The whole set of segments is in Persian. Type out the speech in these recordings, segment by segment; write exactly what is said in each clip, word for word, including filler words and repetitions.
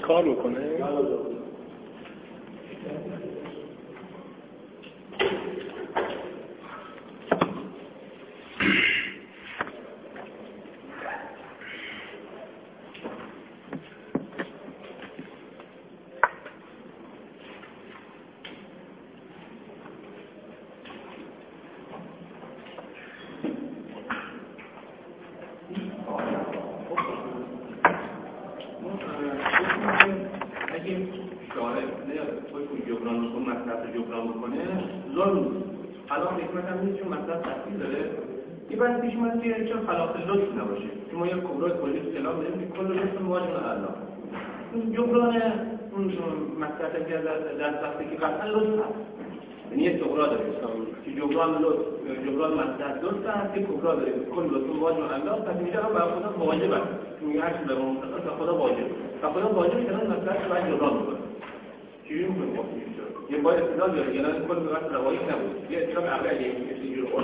کار میکنه؟ بعد پیش من که چون خلاف لطف نباشه چون ما یک کبرای کلی کلام داریم که کل لطف واجب الله اون جبران اون مسئله که در وقتی که قطعا لطف هست یعنی یک کبرا داره که جبران لطف جبران مسئله لطف هست که کبرا داره کل لطف واجب الله پس اینجا هم برای خدا واجب است میگه هر چیز به اون مطلق خدا واجب و خدا واجب کردن مسئله باید جبران بکنه چجوری می‌کنه خب یه باید استدلال بیاره یعنی کل مسئله واجب نبود یه اطلاق عقلی یه چیزی رو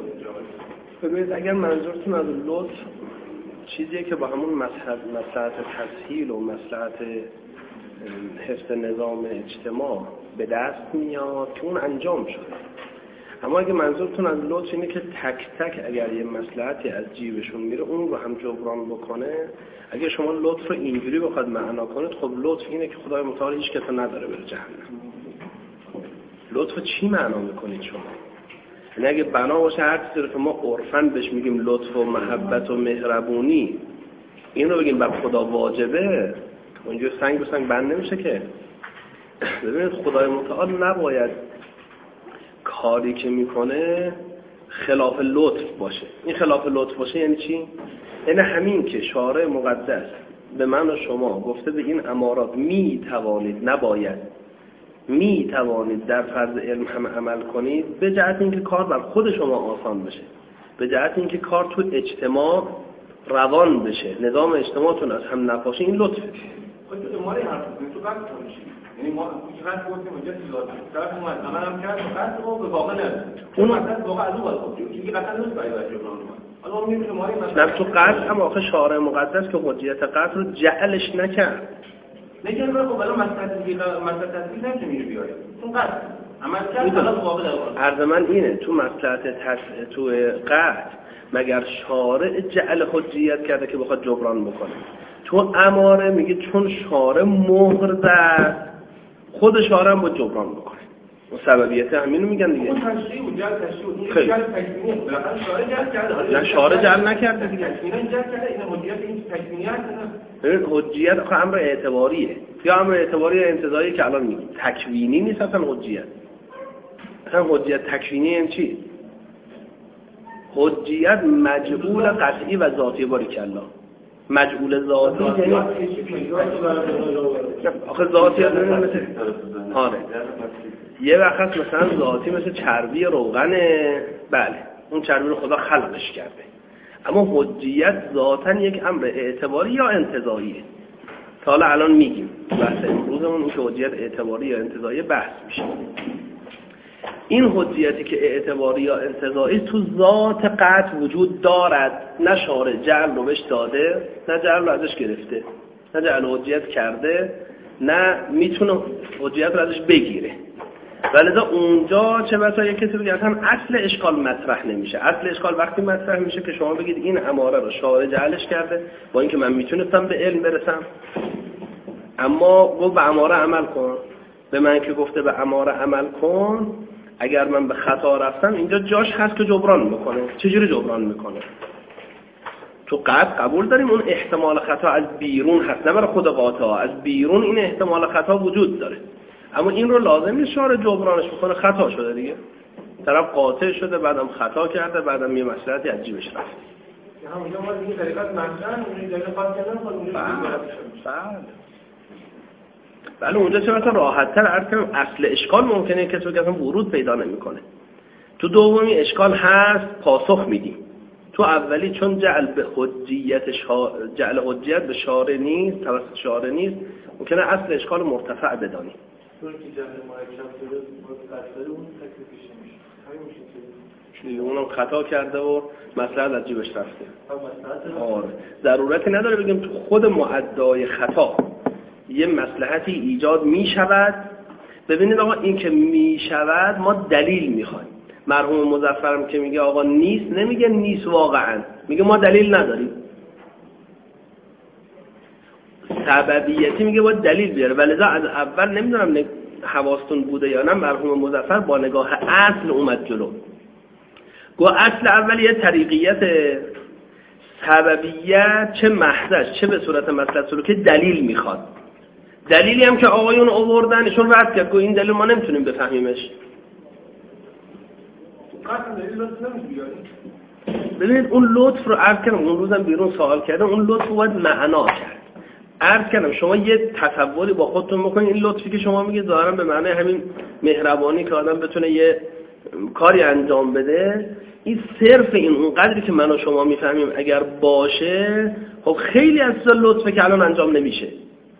ببینید اگر منظورتون از لطف چیزیه که با همون مصلحت تسهیل و مصلحت حفظ نظام اجتماع به دست میاد که اون انجام شده، اما اگه منظورتون از لطف اینه که تک تک اگر یه مصلحتی از جیبشون میره اون رو هم جبران بکنه، اگه شما لطف رو اینجوری بخواد معنا کنید خب لطف اینه که خدای متعال هیچ کسی نداره بره جهنم. لطف چی معنا میکنید شما؟ یعنی اگه بنا باشه هر چیزی رو که ما عرفاً بهش میگیم لطف و محبت و مهربونی این رو بگیم بر خدا واجبه، اونجا سنگ به سنگ بند نمیشه که. ببینید خدای متعال نباید کاری که میکنه خلاف لطف باشه. این خلاف لطف باشه یعنی چی؟ یعنی همین که شارع مقدس به من و شما گفته به این امارات می توانید نباید می توانید در فرض علم هم عمل کنید، به جهت اینکه کار بر خود شما آسان بشه، به جهت اینکه کار تو اجتماع روان بشه، نظام اجتماعتون از هم نپاشه، این لطفه. خب تو ماری حرف کنید تو قصد کنید، یعنی ما چقدر گفتیم اونجا چیزات طرف اومد عملم کرد و قصد رو به واقع نداره اون مثلا واقعا از اون باید خب چون که قصد نیست باید جبران کنه. حالا ما میگیم ماری مثلا نه تو قصد هم آخه شارع مقدس که حجیت قصد رو جعلش نکرد. نگه رو بالا مسئله دیگه مسئله تصدیق نمیشه بیاره اون قصد عمل کرد حالا واقع داره. عرض من اینه تو مسئله تصدیق تو قصد مگر شارع جعل حجیت کرده که بخواد جبران بکنه؟ تو اماره میگه چون شارع مهر زد خود شارع هم با جبران بکنه. اون سببیت همینو میگن دیگه. اون تشریع بود، جعل تشریع بود. این جعل تکوینیه. بالاخره شارع جعل کرده. نه شارع جعل نکرده دیگه. این جعل کرده، این حجیت این تکوینیه است نه. ببین حجیت آخه امر اعتباریه. یا امر اعتباری انتزاعی که الان میگیم. تکوینی نیست اصلا حجیت. اصلا حجیت تکوینی یعنی چی؟ حجیت مجعول قطعی و ذاتی باریکالله. مجعول ذاتی یعنی آخه ذاتی یعنی مثل آره یه وقت مثلا ذاتی مثل چربی روغنه، بله اون چربی رو خدا خلقش کرده، اما حجیت ذاتاً یک امر اعتباری یا انتزاعیه. تا حالا الان میگیم بحث امروزمون این که حجیت اعتباری یا انتزاعی بحث میشه. این حجیتی که اعتباری یا انتزاعی تو ذات قطع وجود دارد، نه شارع جعل رو بهش داده، نه جعل رو ازش گرفته، نه جعل حجیت کرده، نه میتونه حجیت رو ازش بگیره. ولذا اونجا چه بسا یک کسی بگه اصلا اصل اشکال مطرح نمیشه. اصل اشکال وقتی مطرح میشه که شما بگید این اماره رو شارع جعلش کرده، با اینکه من میتونستم به علم برسم اما گفت به اماره عمل کن، به من که گفته به اماره عمل کن، اگر من به خطا رفتم اینجا جاش هست که جبران بکنه. چجوری جبران میکنه؟ تو قطع قبول داریم اون احتمال خطا از بیرون هست، نه برای خود قاطع، از بیرون این احتمال خطا وجود داره، اما این رو لازم نیست شارع جبرانش بکنه. خطا شده دیگه، طرف قاطع شده بعدم خطا کرده، بعدم یه مصلحتی از جیبش رفت. همونجا ما دیگه طریقت مثلا اون دلیل خاص کردن خود اونجا بله بله اونجا چه مثلا راحت‌تر عرض کنم اصل اشکال ممکنه کسی که اصلا ورود پیدا نمی‌کنه. تو دومی اشکال هست پاسخ میدیم. تو اولی چون جعل به حجیت شا... جعل حجیت به شارع نیست، توسط شارع نیست، ممکنه اصل اشکال مرتفع بدانی. چون که جعل مرکب شده متأثر اون تکلیفش نمیشه. همین میشه که اونم خطا کرده و مصلحت از جیبش رفته. آره ضرورتی نداره بگیم تو خود معدای خطا یه مصلحتی ایجاد می شود. ببینید آقا این که می شود ما دلیل می خواهیم. مرحوم مظفرم که میگه آقا نیست، نمیگه نیست واقعا، میگه ما دلیل نداریم. سببیتی میگه باید دلیل بیاره. ولذا از اول نمیدونم حواستون بوده یا نه، مرحوم مظفر با نگاه اصل اومد جلو. گو اصل اول یه طریقیت سببیت، چه محضش چه به صورت مصلحت سلوکی دلیل میخواد. دلیلی هم که آقایون آوردنشون رد کرد، گو این دلیل ما نمیتونیم بفهمیمش. ببینید اون لطف رو عرض کردم، اون روزم بیرون سوال کردم، اون لطف رو باید معنا کرد. عرض کردم شما یه تصوری با خودتون بکنید، این لطفی که شما میگید ظاهرا به معنی همین مهربانی که آدم بتونه یه کاری انجام بده، این صرف این اون قدری که من و شما میفهمیم اگر باشه، خب خیلی از لطفه که الان انجام نمیشه.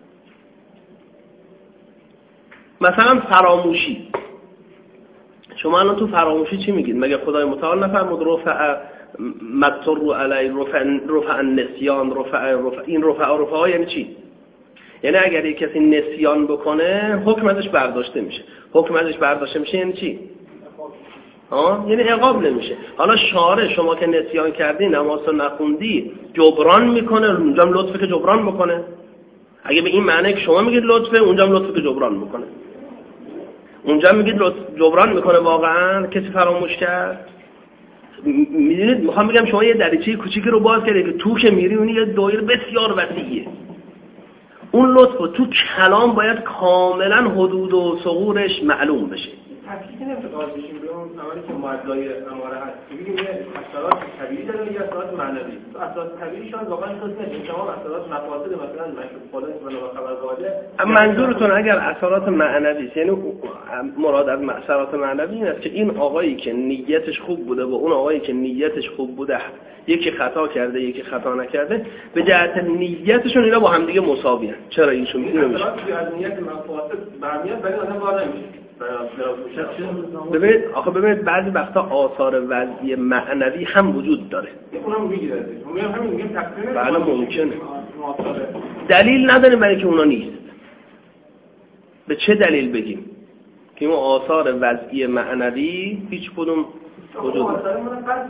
مثلا فراموشی، شما الان تو فراموشی چی میگید؟ مگه خدای متعال نفرمود رفع مطر رو علی رفع رفع النسیان رفع رفع این رفع رفع ها یعنی چی؟ یعنی اگر یک کسی نسیان بکنه حکم ازش برداشته میشه. حکم ازش برداشته میشه یعنی چی؟ ها؟ یعنی عقاب نمیشه. حالا شارع شما که نسیان کردی، نماز رو نخوندی، جبران میکنه، اونجا هم لطفه که جبران بکنه. اگه به این معنی که شما میگید لطفه، اونجا هم لطفه که جبران میکنه. اونجا میگید جبران میکنه واقعا کسی فراموش کرد. میدونید میخوام بگم شما یه دریچه کوچیکی رو باز کردید که تو که میری اون یه دایره بسیار وسیعه. اون لطف تو کلام باید کاملا حدود و ثغورش معلوم بشه. تفکیک نمیشه قاعد بشیم به اون عملی که معدای اماره هست. میگیم یه اثرات طبیعی داره، یه اثرات معنوی. تو اثرات طبیعی شان واقعا توضیح نمیدیم. شما اثرات مفاسد مثلا مشروط خالص و خبر قاعده. منظورتون اگر اثرات معنوی است، یعنی مراد از اثرات معنوی این است که این آقایی که نیتش خوب بوده و اون آقایی که نیتش خوب بوده، یکی خطا کرده یکی خطا نکرده، به جهت نیتشون اینا با هم دیگه مساویان. چرا اینشون میگیم نمیشه؟ از نیت مفاسد برمیاد ولی آدم کار نمیشه. ببینید آخه ببینید بعضی وقتا آثار وضعی معنوی هم وجود داره. اونم میگیره. میگم همین میگم تقسیم. بله ممکنه. دلیل نداریم برای که اونا نیست. به چه دلیل بگیم که اون آثار وضعی معنوی هیچ کدوم وجود نداره؟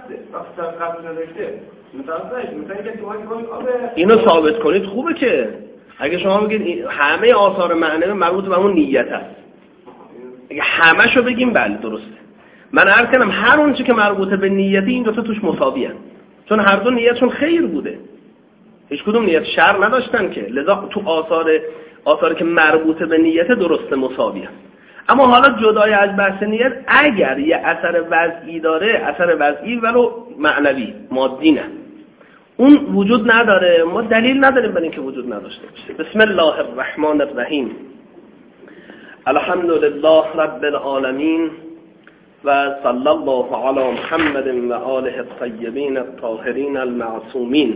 اینو ثابت کنید خوبه که اگه شما بگید همه آثار معنوی مربوط به اون نیت است، اگه همه شو بگیم بله درسته. من عرض کردم هر اون چی که مربوطه به نیتی این دو تا توش مساوی هستن، چون هر دو نیتشون خیر بوده، هیچ کدوم نیت شر نداشتن که، لذا تو آثار آثاری که مربوطه به نیت درسته مساوی هست. اما حالا جدای از بحث نیت اگر یه اثر وضعی داره، اثر وضعی ولو معنوی مادی نه، اون وجود نداره، ما دلیل نداریم برای اینکه وجود نداشته باشه. بسم الله الرحمن الرحیم. الحمد لله رب العالمین و صلی الله علی محمد و آله الطیبین الطاهرین المعصومین.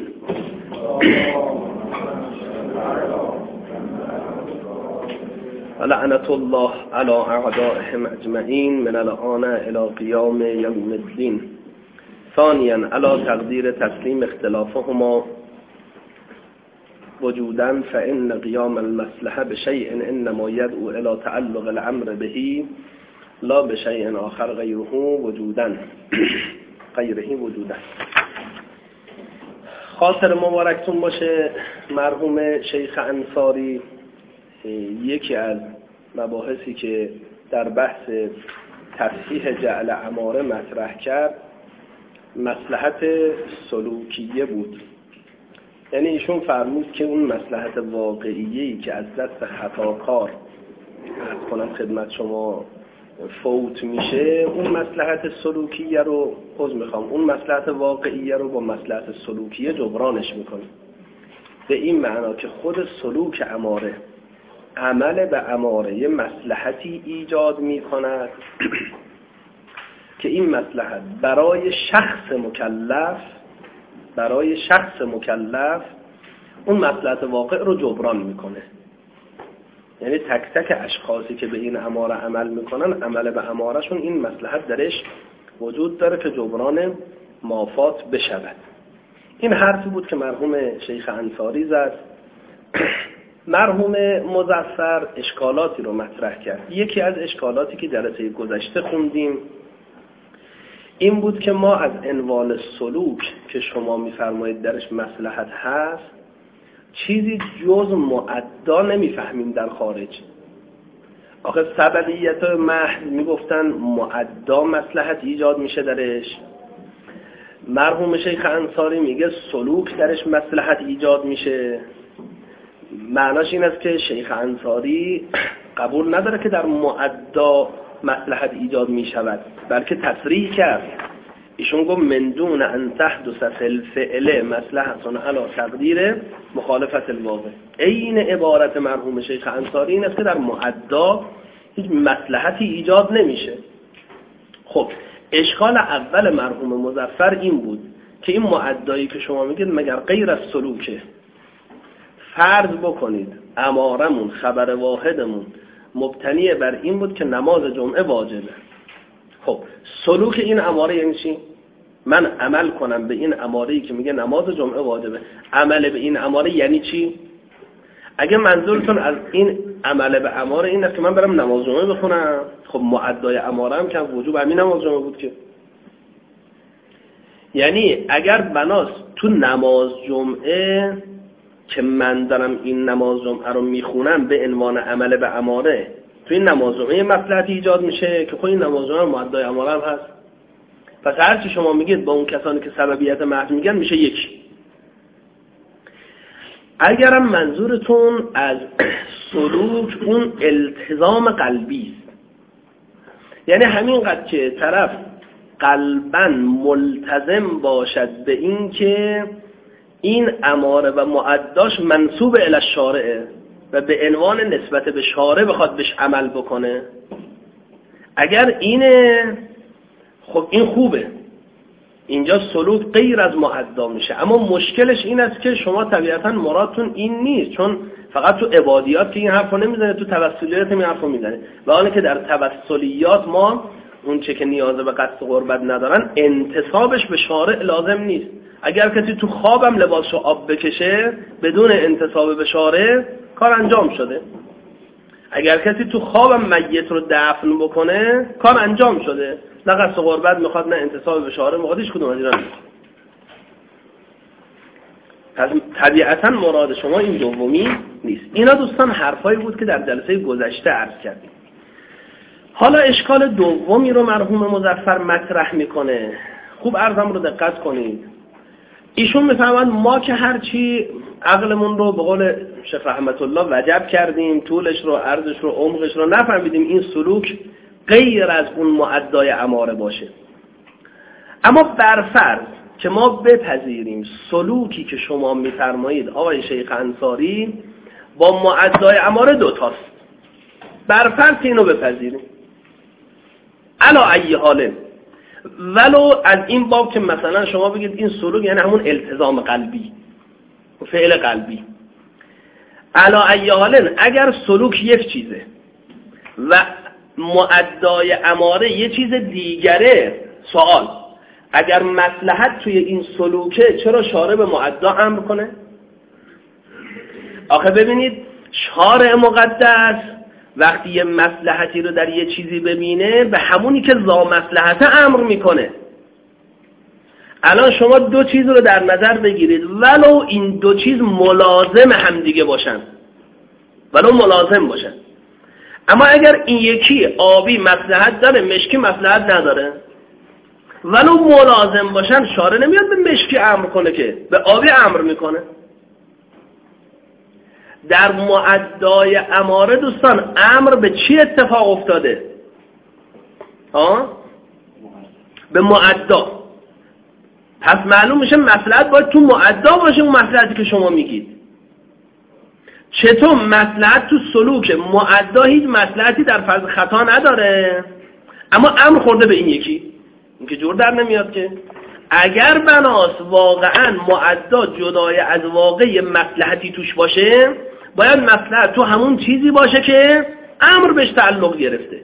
لعنت الله علی اعدائهم اجمعین من الآن الی قیام یوم الدین. ثانیا علی تقدیر تسلیم اختلافهما وجودا فإن قيام المصلحة بشيء إنما يدعو إلى تعلق الأمر به لا بشيء آخر غيره وجودا غيره وجودا. خاطر مبارکتون باشه مرحوم شیخ انصاری یکی از مباحثی که در بحث تصحیح جعل اماره مطرح کرد مصلحت سلوکیه بود. یعنی ایشون فرمود که اون مصلحت واقعیه‌ای که از دست خطاکار از کنم خدمت شما فوت میشه، اون مصلحت سلوکیه رو خود میخوام اون مصلحت واقعیه رو با مصلحت سلوکیه جبرانش میکنه. به این معنا که خود سلوک اماره، عمل به اماره یه مصلحتی ایجاد میکند که این مصلحت برای شخص مکلف برای شخص مکلف اون مصلحت واقع رو جبران میکنه. یعنی تک تک اشخاصی که به این اماره عمل میکنن، عمل به امارهشون این مصلحت درش وجود داره که جبران مافات بشود. این حرفی بود که مرحوم شیخ انصاری زد مرحوم مظفر اشکالاتی رو مطرح کرد. یکی از اشکالاتی که جلسه گذشته خوندیم این بود که ما از عنوان سلوک که شما میفرمایید درش مصلحت هست چیزی جز معدا نمیفهمیم در خارج. آخه سببیت محض میگفتن معدا مصلحت ایجاد میشه درش. مرحوم شیخ انصاری میگه سلوک درش مصلحت ایجاد میشه. معناش این است که شیخ انصاری قبول نداره که در معدا مصلحت ایجاد میشود، بلکه تصریح کرد. ایشون گفت من دون ان تحدث فی الفعل مصلحت علی تقدیر مخالفت الواقع. عین عبارت مرحوم شیخ انصاری این است که در معدا هیچ مصلحتی ایجاد نمیشه. خب اشکال اول مرحوم مظفر این بود که این معدایی که شما میگید مگر غیر از سلوکه؟ فرض بکنید امارمون خبر واحدمون مبتنی بر این بود که نماز جمعه واجبه. خب سلوک این اماره یعنی چی؟ من عمل کنم به این اماره‌ای که میگه نماز جمعه واجبه. عمل به این اماره یعنی چی؟ اگه منظورتون از این عمل به اماره این است که من برم نماز جمعه بخونم، خب معدای اماره هم که وجوب همین نماز جمعه بود که. یعنی اگر بناس تو نماز جمعه که من دارم این نماز جمعه رو میخونم به عنوان عمل به اماره، تو این نماز جمعه مصلحتی ایجاد میشه که خب این نماز جمعه معدای اماره هم هست. پس هر چی شما میگید با اون کسانی که سببیت محض میگن میشه یکی. اگرم منظورتون از سلوک اون التزام قلبی است، یعنی همینقدر که طرف قلباً ملتزم باشد به این که این اماره و معداش منسوب الی الشارعه و به عنوان نسبت به شارع بخواد بهش عمل بکنه، اگر اینه خب این خوبه، اینجا سلوک غیر از معدا میشه. اما مشکلش این است که شما طبیعتا مرادتون این نیست، چون فقط تو عبادیات که این حرفو نمیزنه، تو توسلیات این حرفو میزنه. و آنه که در توسلیات ما اون چه که نیاز به قصد قربت ندارن انتصابش به شارع لازم نیست. اگر کسی تو خوابم لباسشو آب بکشه بدون انتصاب به شارع کار انجام شده. اگر کسی تو خوابم میت رو دفن بکنه کار انجام شده. نه قصد قربت میخواد نه انتصاب به شارع میخواد، هیچ کدوم از اینا نیست. پس طبیعتا مراد شما این دومی نیست. اینا دوستان حرفایی بود که در جلسه گذشته عرض کردیم. حالا اشکال دومی رو مرحوم مظفر مطرح میکنه. خوب عرضم رو دقت کنید. ایشون میفهمن ما که هرچی عقلمون رو به قول شیخ رحمت الله وجب کردیم، طولش رو، عرضش رو، عمقش رو نفهمیدیم این سلوک غیر از اون معدای اماره باشه. اما برفرض که ما بپذیریم سلوکی که شما میفرمایید آقای شیخ انصاری با معدای اماره دوتاست، برفرض اینو بپذیریم علا ای حاله، ولو از این باب که مثلا شما بگید این سلوک یعنی همون التزام قلبی و فعل قلبی، علا ای حاله اگر سلوک یک چیزه و معدای اماره یه چیز دیگره، سوال اگر مصلحت توی این سلوکه چرا شارع به معدا امر کنه؟ آخه ببینید شارع مقدس وقتی یه مصلحتی رو در یه چیزی ببینه به همونی که ذا مصلحت امر میکنه. الان شما دو چیز رو در نظر بگیرید ولو این دو چیز ملازم همدیگه باشن، ولو ملازم باشن، اما اگر این یکی آبی مصلحت داره مشکی مصلحت نداره، ولو ملازم باشن شارع نمیاد به مشکی امر کنه که به آبی امر میکنه. در معدای اماره دوستان امر به چی اتفاق افتاده؟ ها؟ به معدا. پس معلوم میشه مصلحت باید تو معدا باشه، اون مصلحتی که شما میگید. چطور مصلحت تو سلوک معدا هیچ مصلحتی در فرض خطا نداره اما امر خورده به این یکی؟ این که جور در نمیاد که. اگر بناس واقعا معدا جدای از واقع مصلحتی توش باشه باید مصلحت تو همون چیزی باشه که امر بهش تعلق گرفته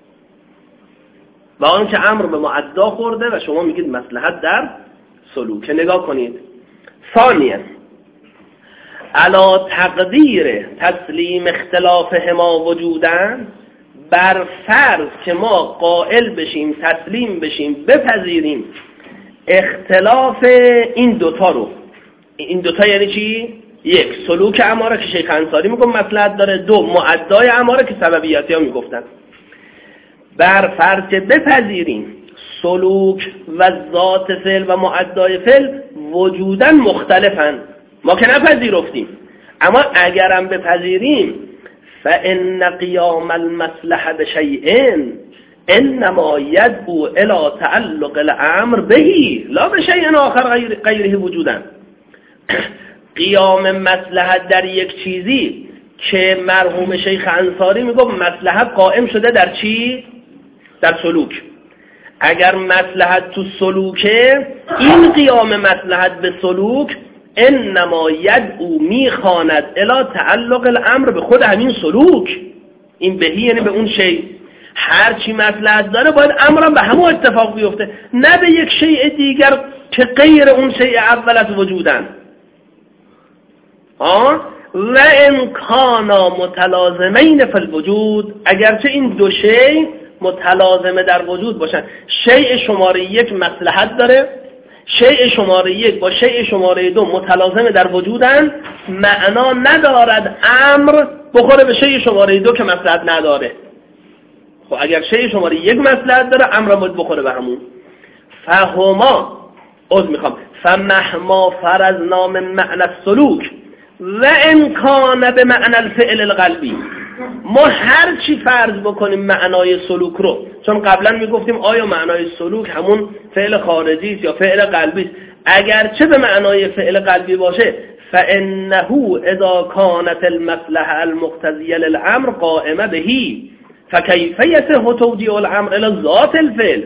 و آن که امر به معدا خورده و شما میگید مصلحت در سلوک. نگاه کنید. ثانیاً علا تقدیر تسلیم اختلاف هما وجودن، بر فرض که ما قائل بشیم، تسلیم بشیم، بپذیریم اختلاف این دوتا رو. این دوتا یعنی چی؟ یک، سلوک اماره که شیخ انصاری میگم مصلحت داره، دو، معدای اماره که سببیاتی ها میگفتن. بر فرض که بپذیریم سلوک و ذات فعل و معدای فعل وجودن مختلفن، ما که نپذیرفتیم، اما اگرم بپذیریم فإن قیام المصلحة بشیء انما يدعو الى تعلق الامر به لا بشیء آخر غیر غیره وجودن. قیام مصلحت در یک چیزی که مرحوم شیخ انصاری میگه مصلحت قائم شده در چی؟ در سلوک. اگر مصلحت تو سلوکه، این قیام مصلحت به سلوک انما یدعو میخواند الی تعلق الامر به خود همین سلوک. این بهی یعنی به اون شی، هر چی مصلحت داره باید امرم به همون اتفاق بیفته، نه به یک شیء دیگر که غیر اون شیء اول از وجودن. آه و ان کانا متلازمین فی الوجود، اگرچه این دو شی متلازمه در وجود باشن، شیء شماره یک مصلحت داره، شیء شماره یک با شیء شماره دو متلازمه در وجودن، معنا ندارد امر بخوره به شیء شماره دو که مصلحت نداره. خب اگر شیء شماره یک مصلحت داره، امر باید بخوره به همون. فهما از میخوام فمهما فرضنا من معنی السلوک و امکان به معنی الفعل القلبی، ما هر چی فرض بکنیم معنای سلوک رو، چون قبلا میگفتیم آیا معنای سلوک همون فعل خارجی است یا فعل قلبی است، اگر چه به معنای فعل قلبی باشه فانه اذا كانت المصلحه المقتضيه للامر قائمه به فكيف يصح توجيه الامر الى ذات الفعل.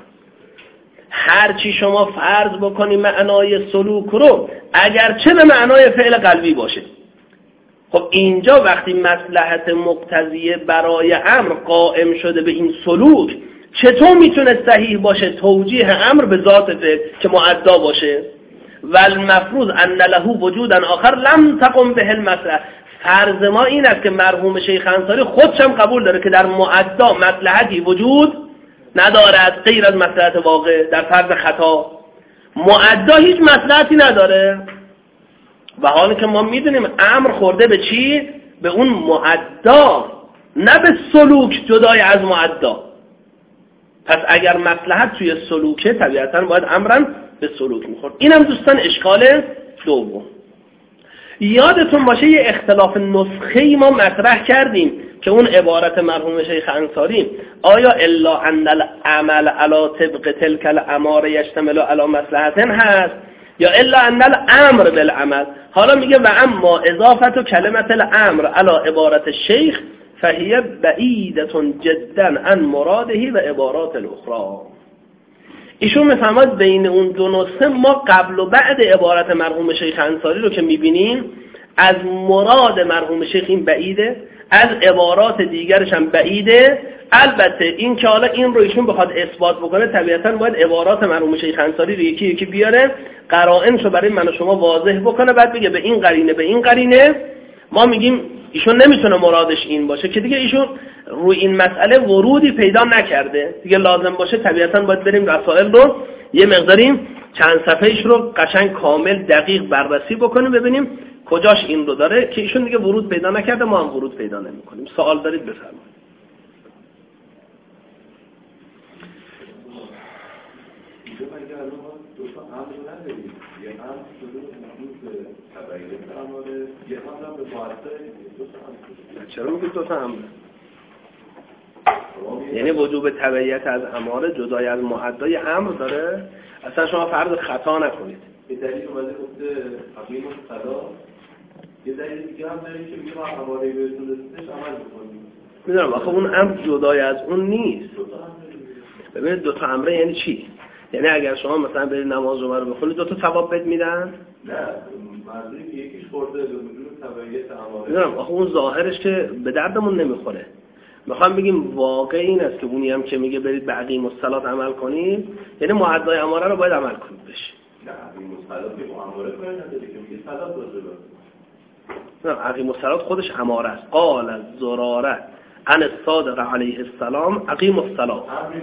هر چی شما فرض بکنی معنای سلوک رو، اگر چه به معنای فعل قلبی باشه، خب اینجا وقتی مصلحت مقتضیه برای امر قائم شده به این سلوک، چطور میتونه صحیح باشه توجیه امر به ذات فعل که معدا باشه؟ والمفروض ان له وجودا آخر لم تقم به المصلحه. فرض ما این است که مرحوم شیخ انصاری خودشم قبول داره که در معدا مصلحتی وجود ندارد غیر از مصلحت واقع. در فرض خطا معدا هیچ مصلحتی نداره، و حالی که ما میدونیم امر خورده به چی؟ به اون معدا، نه به سلوک جدای از معدا. پس اگر مصلحت توی سلوکه، طبیعتاً باید امرن به سلوک میخورد. اینم دوستان اشکال دوم. یادتون باشه یه اختلاف نسخه‌ای ما مطرح کردیم که اون عبارت مرحوم شیخ انصاری آیا الا ان العمل علی طبق تلک الاماره یشتمل علی مصلحت هست یا الا ان الامر بالعمل. حالا میگه و اما اضافت و کلمت الامر علی عبارت الشیخ فهی بعیدة جدا عن مراده و عبارات الاخرى. ایشون میفهمد بین اون دو نسخه ما قبل و بعد عبارت مرحوم شیخ انصاری رو که میبینیم، از مراد مرحوم شیخ این بعیده، از عبارات دیگرش هم بعیده. البته این که حالا این رو ایشون بخواد اثبات بکنه، طبیعتاً باید عبارات مرحوم شیخ انصاری رو یکی یکی بیاره، قرائنشو برای من و شما واضح بکنه، بعد بگه به این قرینه به این قرینه. ما میگیم ایشون نمیتونه مرادش این باشه که دیگه ایشون روی این مسئله ورودی پیدا نکرده، دیگه لازم باشه طبیعتاً باید بریم رسائل رو یه مقداریم چند صفحه‌اش رو قشنگ کامل دقیق بررسی بکنیم، ببینیم کجاش این رو داره که ایشون دیگه ورود پیدا نکرده، ما هم ورود پیدا نمی‌کنیم. سوال دارید بفرمایید. چرا میگید دو تا امر؟ یعنی وجوب تبعیت از اماره جدای از معدای امر داره؟ اصلا شما فرض خطا نکنید. به دلیل اومده گفته حقیم خدا، یه دلیل دیگه هم داریم که میگه ما اماره بهتون رسیدش عمل بکنیم. میدونم آخه اون امر جدای از اون نیست. ببینید دو تا امره یعنی چی؟ یعنی اگر شما مثلا برید نماز رو رو بخونید دو تا ثواب بهت میدن؟ نه، منظوری که یکیش خورده به وجود تبعیت اماره. میدونم آخه اون ظاهرش که به دردمون نمیخوره. میخوام بگیم واقع این است که اونی هم که میگه برید به اقیم الصلات عمل کنید، یعنی معدای اماره رو باید عمل کنید بشه. نه، اقیم الصلات که اماره کاری نداره که میگه صلات واجبه. نه اقیم الصلاه خودش اماره است. قال الزراره عن الصادق علیه السلام اقیم الصلاه.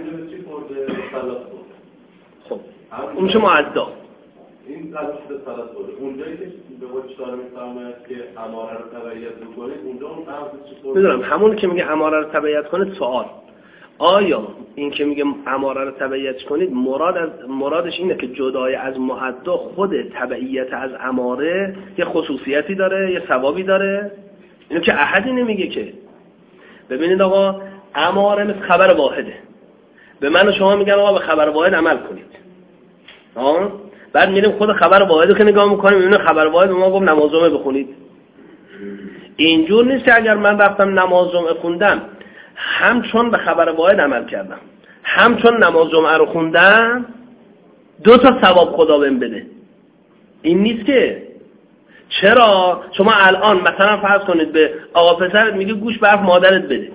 خب اون میشه معدا. این قضیه صلات بود. اونجایی که به وجه داره میفرماید که اماره رو تبعیت بکنید، اونجا اون قضیه چی؟ میدونم همون که میگه اماره رو تبعیت کنید. سوال آیا این که میگه اماره رو تبعیت کنید مراد از مرادش اینه که جدای از معدا خود تبعیت از اماره یه خصوصیتی داره، یه ثوابی داره؟ اینو که احدی نمیگه که. ببینید آقا اماره مثل خبر واحده. به من و شما میگن آقا به خبر واحد عمل کنید. ها؟ بعد میریم خود خبر واحد رو که نگاه میکنیم میبینیم خبر واحد به ما گفت نماز جمعه بخونید. اینجور نیست که اگر من رفتم نماز جمعه خوندم هم چون به خبر واحد عمل کردم هم چون نماز جمعه رو خوندم دو تا ثواب خدا بهم بده. این نیست که. چرا؟ شما الان مثلا فرض کنید به آقا پسرت میگه گوش به حرف مادرت بده.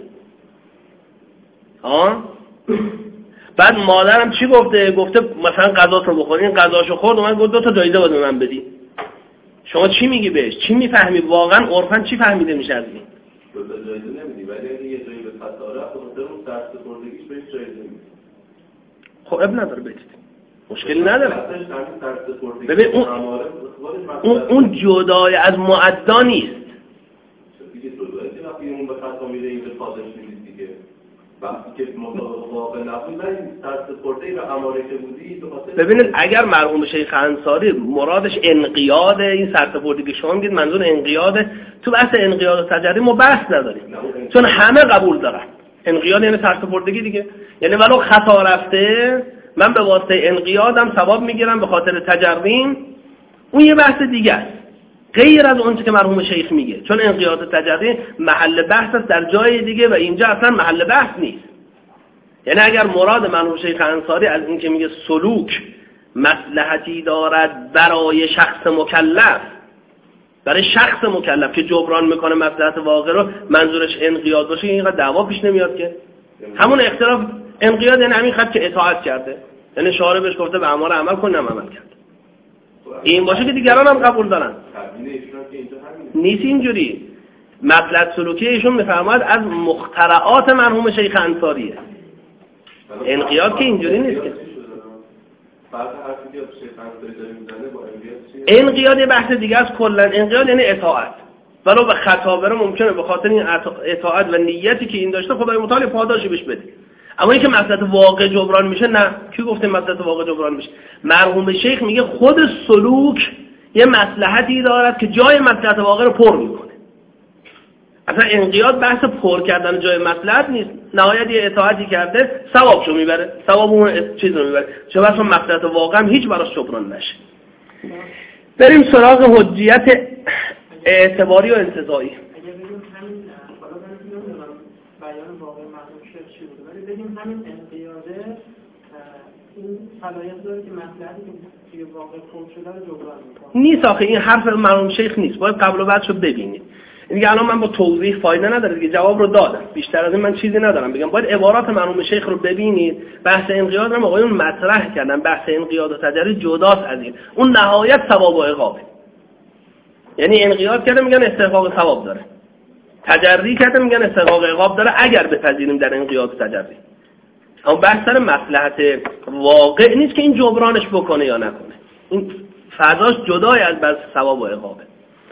ها؟ بعد مادرم چی گفته؟ گفته مثلا غذا رو بخور. این غذاشو خورد و من گفت دو تا جایزه باید به من بدی. شما چی میگی بهش؟ چی میفهمی؟ واقعا عرفاً چی فهمیده میشه از این؟ دو تا جایزه نمیدی، ولی اگه یه جایی به خطاره خاطر اون درس خوردگیش بهش جایزه میدی. خب اب نداره بدید. مشکلی نداره. ببین اون اون اون جدای از معدا نیست. دیگه جدایی که وقتی اون به خطا میره این به خاطرش نیست دیگه. وقتی که واقع نبود این درس خوردگی و اماره که بودی به خاطر. ببینید اگر مرحوم شیخ انصاری مرادش انقیاد این سرسپردگی شما میگید منظور انقیاده، تو بحث انقیاد و تجربی ما بحث نداریم. چون همه قبول دارن. انقیاد یعنی سرسپردگی دیگه. یعنی ولو خطا رفته من به واسطه انقیادم ثواب میگیرم به خاطر تجریم. اون یه بحث دیگه است غیر از اون که مرحوم شیخ میگه. چون انقیاد و تجریم محل بحث است در جای دیگه و اینجا اصلا محل بحث نیست. یعنی اگر مراد مرحوم شیخ انصاری از این که میگه سلوک مصلحتی دارد برای شخص مکلف، برای شخص مکلف که جبران میکنه مصلحت واقع رو، منظورش انقیاد باشه، اینقدر دعوا پیش نمیاد که. همون اختلاف انقیاد یعنی همین خط که اطاعت کرده، یعنی شارع بهش گفته به امر عمل کن، نم عمل کرد. این باشه که دیگران هم قبول دارن. نیست اینجوری. مطلب سلوکی ایشون میفرماید از مخترعات مرحوم شیخ انصاریه. انقیاد که اینجوری نیست که. انقیاد یه بحث دیگه است کلا. انقیاد یعنی اطاعت. ولو به خطا بره ممکنه به خاطر این اطاعت و نیتی که این داشته خدای متعال پاداشی بهش بده. اما اینکه مصلحت واقع جبران میشه، نه. کی گفته مصلحت واقع جبران میشه؟ مرحوم شیخ میگه خود سلوک یه مصلحتی دارد که جای مصلحت واقع رو پر میکنه. اصلا انقیاد بحث پر کردن جای مصلحت نیست. نهایت یه اطاعتی کرده ثوابشو میبره، ثواب اون چیز رو میبره، چه بسا مصلحت واقع هم هیچ براش جبران نشه. بریم سراغ حجیت اعتباری و انتزاعی. اگه بگیم همین بالا نمیدونم بیان واقع معلوم شد چی بود، ولی بگیم همین انقیاده این صلاحیت داره که مصلحتی که توی واقع پر شده رو جبران میکنه. نیست آخه این حرف مرحوم شیخ نیست. باید قبل و بعدشو ببینید. دیگه الان من با توضیح فایده نداره دیگه، جواب رو دادم. بیشتر از این من چیزی ندارم بگم. باید عبارات مرحوم شیخ رو ببینید. بحث انقیاد رو آقایون مطرح کردن. بحث انقیاد و تجری جداست از این. اون نهایت ثواب و عقابه. یعنی انقیاد کرده میگن استحقاق ثواب داره، تجری کرده میگن استحقاق عقاب داره اگر بپذیریم در انقیاد و تجری. اما بحث سر مصلحت واقع نیست که این جبرانش بکنه یا نکنه. این فضاش جدای از بحث ثواب و عقابه.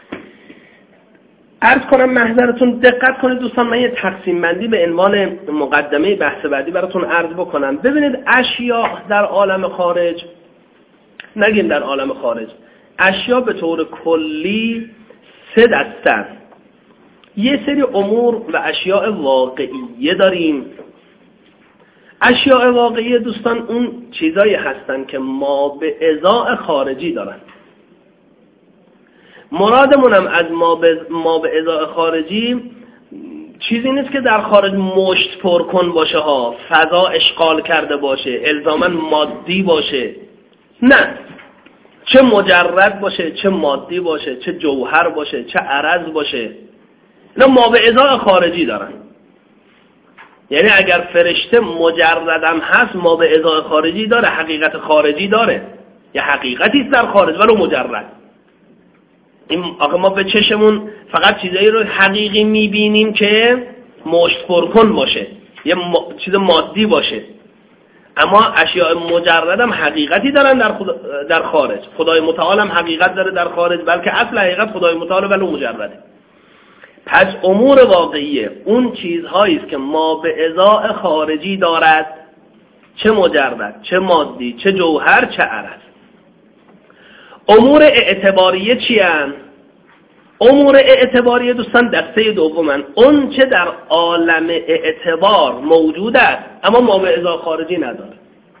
عرض کنم محضرتون دقت کنید دوستان، من یه تقسیم بندی به عنوان مقدمه بحث بعدی براتون عرض بکنم. ببینید اشیاء در عالم خارج، نگیم در عالم خارج، اشیاء به طور کلی سه دستن. یه سری امور و اشیاء واقعیه داریم. اشیاء واقعیه دوستان اون چیزایی هستن که ما به ازاء خارجی دارن. مرادمونم از ما به ما به ازاء خارجی چیزی نیست که در خارج مشت پر کن باشه ها، فضا اشغال کرده باشه، الزاما مادی باشه. نه، چه مجرد باشه، چه مادی باشه، چه جوهر باشه، چه عرض باشه، اینا ما به ازاء خارجی دارن. یعنی اگر فرشته مجردم هست ما به ازاء خارجی داره، حقیقت خارجی داره، یه حقیقتی است در خارج ولو مجرد. این آخه ما به چشمون فقط چیزایی رو حقیقی میبینیم که مشت پرکن باشه، یه ما... چیز مادی باشه، اما اشیاء مجرد هم حقیقتی دارن در, خدا... در خارج. خدای متعال هم حقیقت داره در خارج، بلکه اصل حقیقت خدای متعال ولو مجرده. پس امور واقعیه اون چیزهایی است که ما به ازاء خارجی دارد، چه مجرد، چه مادی، چه جوهر، چه عرض. امور اعتباریه چی هن؟ امور اعتباریه دوستان دسته دومن، اون چه در عالم اعتبار موجود است اما ما به ازاء خارجی نداره.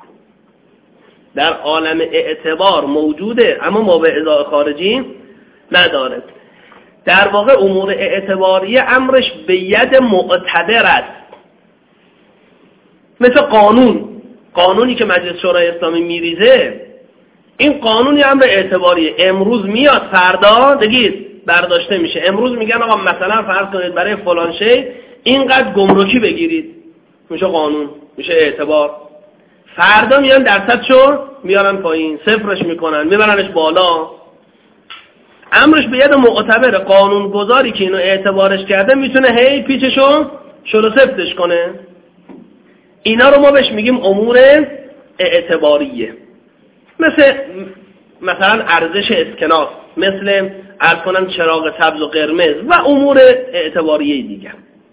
در عالم اعتبار موجوده اما ما به ازاء خارجی نداره. در واقع امور اعتباریه امرش به ید معتبر است، مثل قانون. قانونی که مجلس شورای اسلامی میریزه، این قانونی امر اعتباریه، امروز میاد فردا بگید برداشته میشه. امروز میگن آقا مثلا فرض کنید برای فلان شی اینقدر گمرکی بگیرید، میشه قانون، میشه اعتبار. فردا میان درصدشو میارن پایین، صفرش میکنن، میبرنش بالا. امرش به ید معتبر، قانون گذاری که اینو اعتبارش کرده میتونه هی پیچشو شلو سفتش کنه. اینا رو ما بهش میگیم امور اعتباریه. مثل مثلا ارزش اسکناس، مثل عرض کنم چراغ سبز و قرمز و امور اعتباریه دیگه.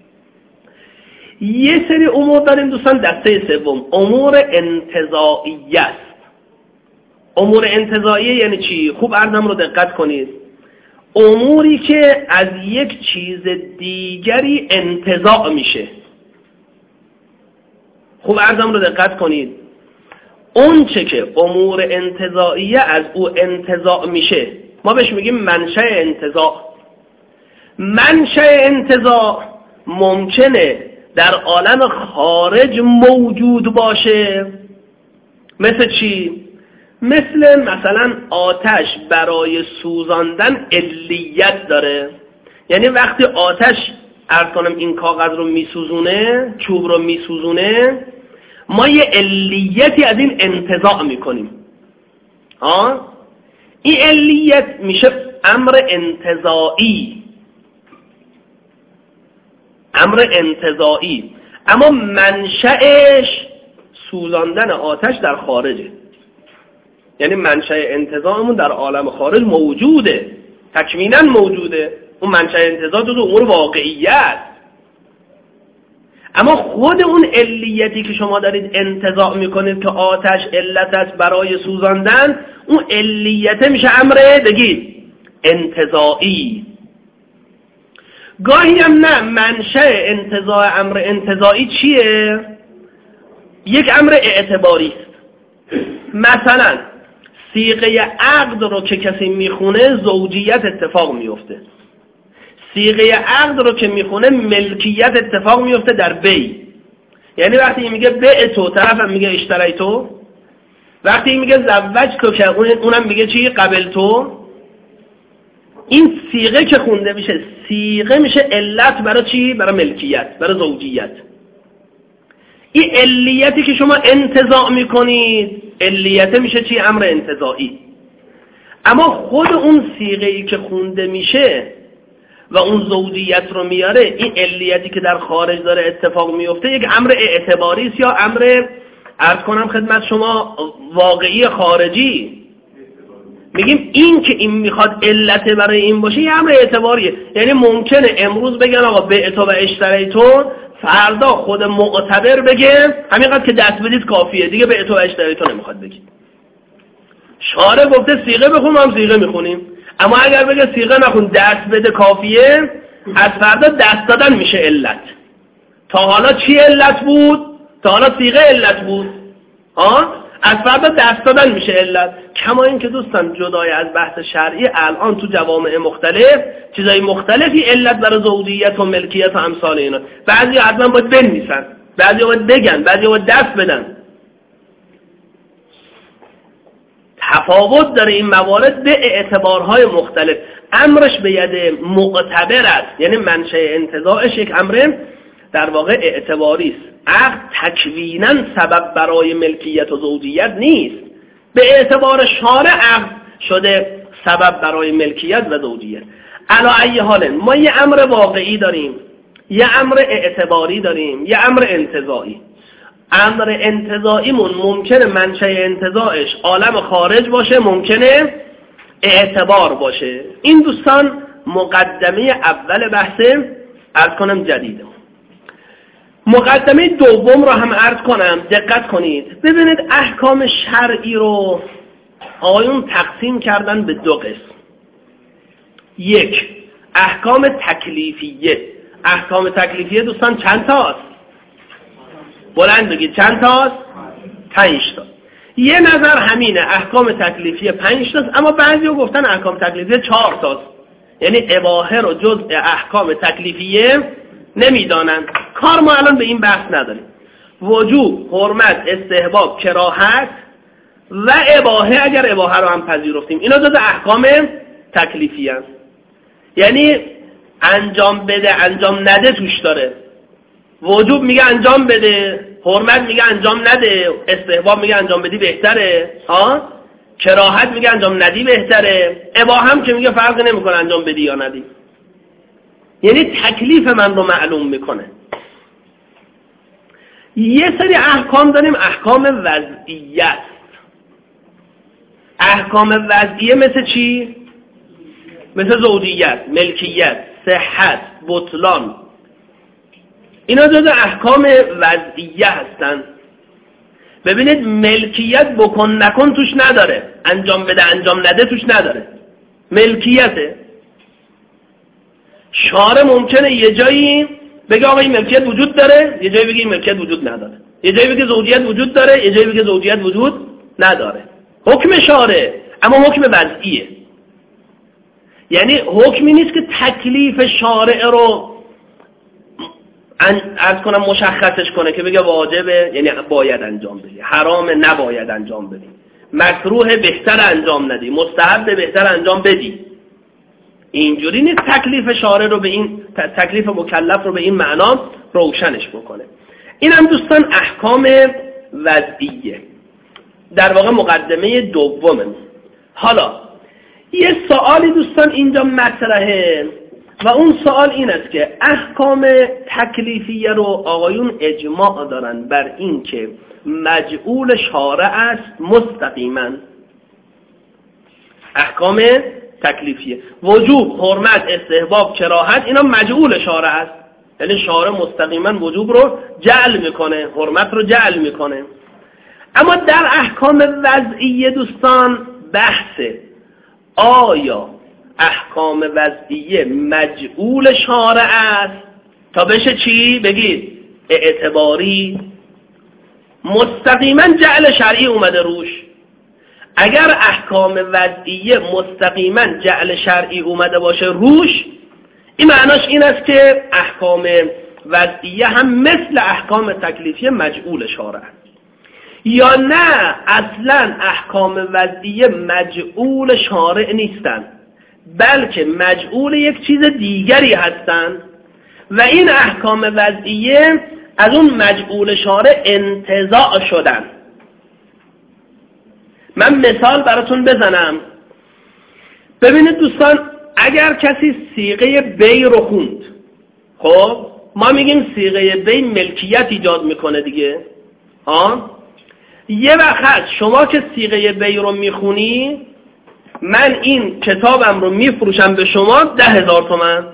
یه سری امور داریم دوستان دسته سوم، امور انتزاعیه است. امور انتزاعیه یعنی چی؟ خوب عرضم رو دقت کنید. اموری که از یک چیز دیگری انتزاع میشه. خوب عرضم رو دقت کنید. اون چه که امور انتزاعیه از او انتزاع میشه ما بهش میگیم منشأ انتزاع. منشأ انتزاع ممکنه در عالم خارج موجود باشه. مثل چی؟ مثل مثلا آتش برای سوزاندن علیت داره، یعنی وقتی آتش عرض کنم این کاغذ رو میسوزونه، چوب رو میسوزونه، ما یه علیتی از این انتزاع میکنیم. ها؟ این علیت میشه امر انتزاعی، امر انتزاعی، اما منشأش سوزاندن آتش در خارجه. یعنی منشأ انتزاعمون در عالم خارج موجوده، تکویناً موجوده. اون منشأ انتزاع تو امور واقعیت، اما خود اون علیتی که شما دارید انتزاع میکنید که آتش علت است برای سوزاندن، اون علیت میشه امر بگید انتزاعی. گاهی هم نه، منشأ انتزاع امر انتزاعی چیه؟ یک امر اعتباری است. مثلا صیغه عقد رو که کسی میخونه زوجیت اتفاق میفته، صیغه عقد رو که میخونه ملکیت اتفاق میفته در بی. یعنی وقتی میگه به تو، طرفم میگه اشتری تو، وقتی میگه زوج که اونم میگه چی؟ قبل تو. این صیغه که خونده میشه، صیغه میشه علت برای چی؟ برای ملکیت، برای زوجیت. این علیتی که شما انتزاع میکنید، علیت میشه چی؟ امر انتزاعی. اما خود اون صیغه‌ای که خونده میشه و اون زوجیت رو میاره، این علیتی که در خارج داره اتفاق میفته یک امر اعتباری است یا امر عرض کنم خدمت شما واقعی خارجی. میگیم این که این میخواد علت برای این باشه یه امر اعتباریه. یعنی ممکنه امروز بگن آقا بعت و اشتری تو، فردا خود معتبر بگه همینقدر که دست بدید کافیه، دیگه بعت و اشتری تو نمیخواد بگید. شارع گفته صیغه بخون، ما هم صیغه میخونیم. اما اگر بگه صیغه نخون دست بده کافیه، از فردا دست دادن میشه علت. تا حالا چی علت بود؟ تا حالا صیغه علت بود. ها؟ از فردا دست دادن میشه علت. کما این که دوستان جدای از بحث شرعی الان تو جوامع مختلف چیزای مختلفی علت برای زوجیت و ملکیت و امثال اینا. بعضی حتما باید بنویسن، بعضی باید بگن، بعضی باید دست بدن. تفاوت داره این موارد به اعتبارهای مختلف. امرش به ید معتبر است، یعنی منشأ انتزاعش یک امر در واقع اعتباری است. عقد تکویناً سبب برای ملکیت و زوجیت نیست. به اعتبار شارع عقد شده سبب برای ملکیت و زوجیت. علی ای حال ما یه امر واقعی داریم، یه امر اعتباری داریم، یه امر انتزاعی. امر انتزاعیمون ممکنه منشأ انتزاعش عالم خارج باشه، ممکنه اعتبار باشه. این دوستان مقدمه اول بحثه، عرض کنم جدیده. مقدمه دوم رو هم عرض کنم، دقت کنید. ببینید احکام شرعی رو آقایون تقسیم کردن به دو قسم. یک، احکام تکلیفیه. احکام تکلیفیه دوستان چند تاست؟ بلند بگید چند تاست؟ پنج تا. یه نظر همینه، احکام تکلیفیه پنج تاست، اما بعضی ها گفتن احکام تکلیفیه چهار تاست. یعنی اباحه رو جزء احکام تکلیفیه نمیدانن. کار ما الان به این بحث نداریم. وجوب، حرمت، استحباب، کراهت و اباحه اگر اباحه رو هم پذیرفتیم، اینا جزء احکام تکلیفی هست. یعنی انجام بده انجام نده توش داره. وجوب میگه انجام بده، حرمت میگه انجام نده، استحباب میگه انجام بدی بهتره، ها؟ کراهت میگه انجام ندی بهتره، اباحه هم که میگه فرقی نمیکنه انجام بدی یا ندی. یعنی تکلیف من رو معلوم میکنه. یه سری احکام داریم، احکام وضعیت. احکام وضعیه مثل چی؟ مثل زوجیت، ملکیت، صحت، بطلان. اینا جز احکام وضعیه هستن. ببینید ملکیت بکن نکن توش نداره، انجام بده انجام نده توش نداره، ملکیته. شارع ممکنه یه جایی بگه آقا این ملکیت وجود داره، یه جایی بگه این ملکیت وجود نداره، یه جایی بگه زوجیت وجود داره، یه جایی بگه زوجیت وجود نداره. حکم شارع، اما حکم وضعیه. یعنی حکمی نیست که تکلیف شارع رو عرض کنم مشخصش کنه که بگه واجبه یعنی باید انجام بدی، حرام نباید انجام بدی، مکروه بهتر انجام ندی، مستحب بهتر انجام بدی. اینجوری نیست تکلیف شارع رو به این تکلیف مکلف رو به این معنا روشنش بکنه. این هم دوستان احکام وضعیه، در واقع مقدمه دومه. حالا یه سوالی دوستان اینجا مطرحه و اون سوال این است که احکام تکلیفیه رو آقایون اجماع دارن بر این که مجعول شارع است مستقیما. احکام تکلیفیه، وجوب، حرمت، استحباب، کراهت، اینا مجعول شارع است. یعنی شارع مستقیما وجوب رو جعل میکنه، حرمت رو جعل میکنه. اما در احکام وضعیه دوستان بحثه آیا احکام وضعیه مجعول شارع است تا بشه چی؟ بگید اعتباری، مستقیما جعل شرعی اومده روش. اگر احکام وضعیه مستقیما جعل شرعی اومده باشه روش، این معناش این است که احکام وضعیه هم مثل احکام تکلیفیه مجعول شارع است. یا نه اصلا احکام وضعیه مجعول شارع نیستن، بلکه مجعول یک چیز دیگری هستند و این احکام وضعیه از اون مجعول شارع انتزاع شدن. من مثال براتون بزنم. ببینید دوستان، اگر کسی صیغه بی رو خوند، خب ما میگیم صیغه بی ملکیت ایجاد میکنه دیگه. ها یه وقت شما که صیغه بی رو میخونی، من این کتابم رو میفروشم به شما ده هزار تومن.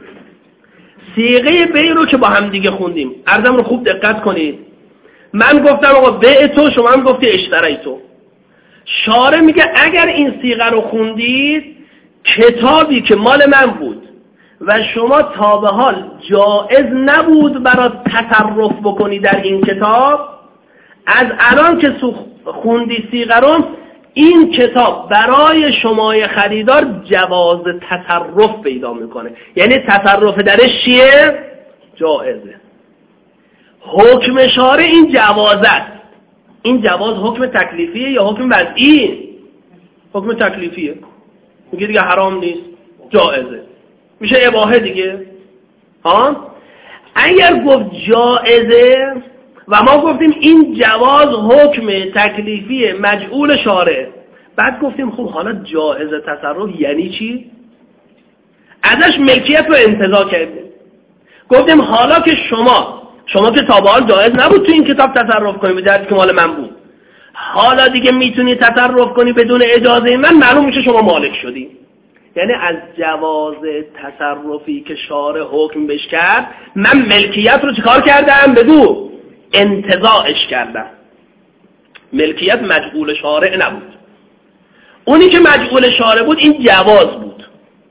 صیغه بی رو که با هم دیگه خوندیم، عرضم رو خوب دقت کنید. من گفتم آقا بیع تو، شما هم گفتی اشتری تو. شارع میگه اگر این صیغه رو خوندید، کتابی که مال من بود و شما تا به حال جائز نبود برات تصرف بکنی در این کتاب، از الان که خوندی صیغه رو، این کتاب برای شمای خریدار جواز تصرف پیدا میکنه. یعنی تصرف درش چیه؟ جائزه. حکم شارع این جواز است. این جواز حکم تکلیفیه یا حکم وضعی؟ حکم تکلیفیه. میگه دیگه حرام نیست، جائزه، میشه اباحه دیگه. ها اگر گفت جائزه و ما گفتیم این جواز حکم تکلیفی مجعول شارع بعد گفتیم خب حالا جایز تصرف یعنی چی؟ ازش ملکیت رو انتزاع کردیم. گفتیم حالا که شما شما که تا به حال جایز نبود تو این کتاب تصرف کنی به جهتی که مال من بود، حالا دیگه میتونی تصرف کنی بدون اجازه من، معلوم میشه شما مالک شدی. یعنی از جواز تصرفی که شارع حکم بهش کرد، من ملکیت رو چیکار کردم؟ بدو انتزاعش کردم. ملکیت مجعول شارع نبود، اونی که مجعول شارع بود این جواز بود.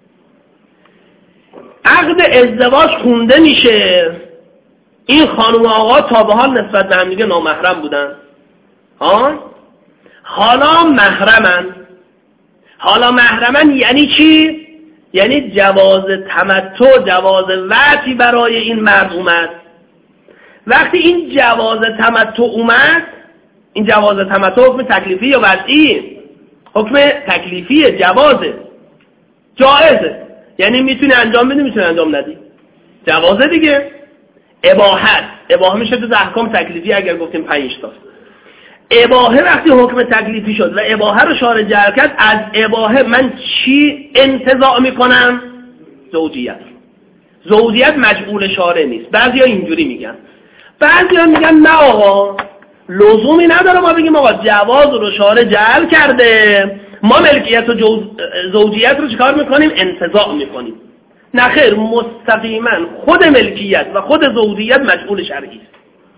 عقد ازدواج خونده میشه، این خانم و آقا تا به حال نسبت به هم دیگه نامحرم بودن، ها حالا محرمن. حالا محرمن یعنی چی؟ یعنی جواز تمتع، جواز وطی برای این مرد اومد. وقتی این جواز تمتع اومد، این جواز تمتع حکم تکلیفی یا وضعی؟ حکم تکلیفی، جوازه، جائزه، یعنی میتونی انجام بدی میتونی انجام ندی، جوازه دیگه. اباحت، اباحه میشه تو احکام تکلیفی اگر گفتیم پنج تا. اباحه وقتی حکم تکلیفی شد و اباحه رو شارع جعل کرد، از اباحه من چی انتزاع میکنم؟ زوجیت. زوجیت مجعول شارع نیست. بعضیا اینجوری میگن، بعضیا میگن نه آقا لزومی نداره ما بگیم آقا جواز رو شارع جعل کرده، ما ملکیت و جوز... زوجیت رو چیکار میکنیم؟ انتزاع میکنیم. نه خیر، مستقیما خود ملکیت و خود زوجیت مجعول شرعی است.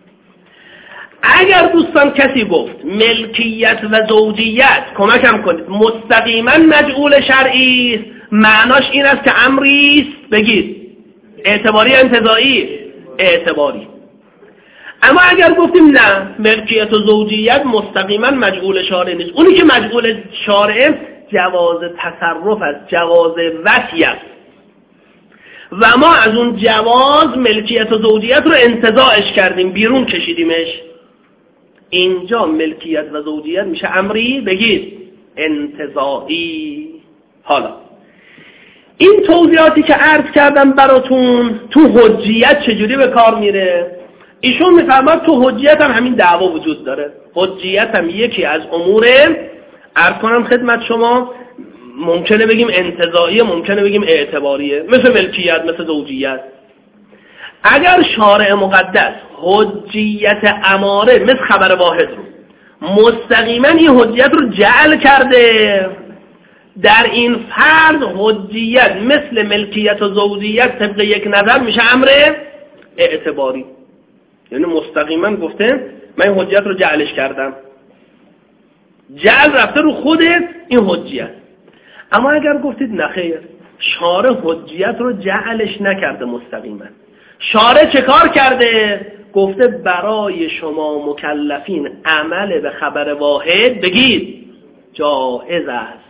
اگر دوستان کسی گفت ملکیت و زوجیت، کمکم کنید، مستقیما مجعول شرعی است، معناش این است که امری است، بگید اعتباری انتزاعی؟ اعتباری. اما اگر گفتیم نه ملکیت و زوجیت مستقیما مجعول شارع نیست، اونی که مجعول شارع جواز تصرف است، جواز وصی است، و ما از اون جواز ملکیت و زوجیت رو انتزاعش کردیم، بیرون کشیدیمش، اینجا ملکیت و زوجیت میشه امری، بگید انتزاعی. حالا این توضیحاتی که عرض کردم براتون تو حجیت چجوری به کار میره؟ ایشون میفرماد تو حجیت هم همین دعوا وجود داره. حجیت هم یکی از اموره، عرض کنم خدمت شما، ممکنه بگیم انتزاعیه، ممکنه بگیم اعتباریه، مثل ملکیت، مثل زوجیت. اگر شارع مقدس حجیت اماره مثل خبر واحد رو مستقیما این حجیت رو جعل کرده، در این فرض حجیت مثل ملکیت و زوجیت طبق یک نظر میشه امر اعتباری. یعنی مستقیما گفته من این حجیت رو جعلش کردم، جعل رفته رو خود این حجیت. اما اگر گفتید نخیر، شارع حجیت رو جعلش نکرده مستقیما، شارع چه کار کرده؟ گفته برای شما مکلفین عمل به خبر واحد، بگید جائز است،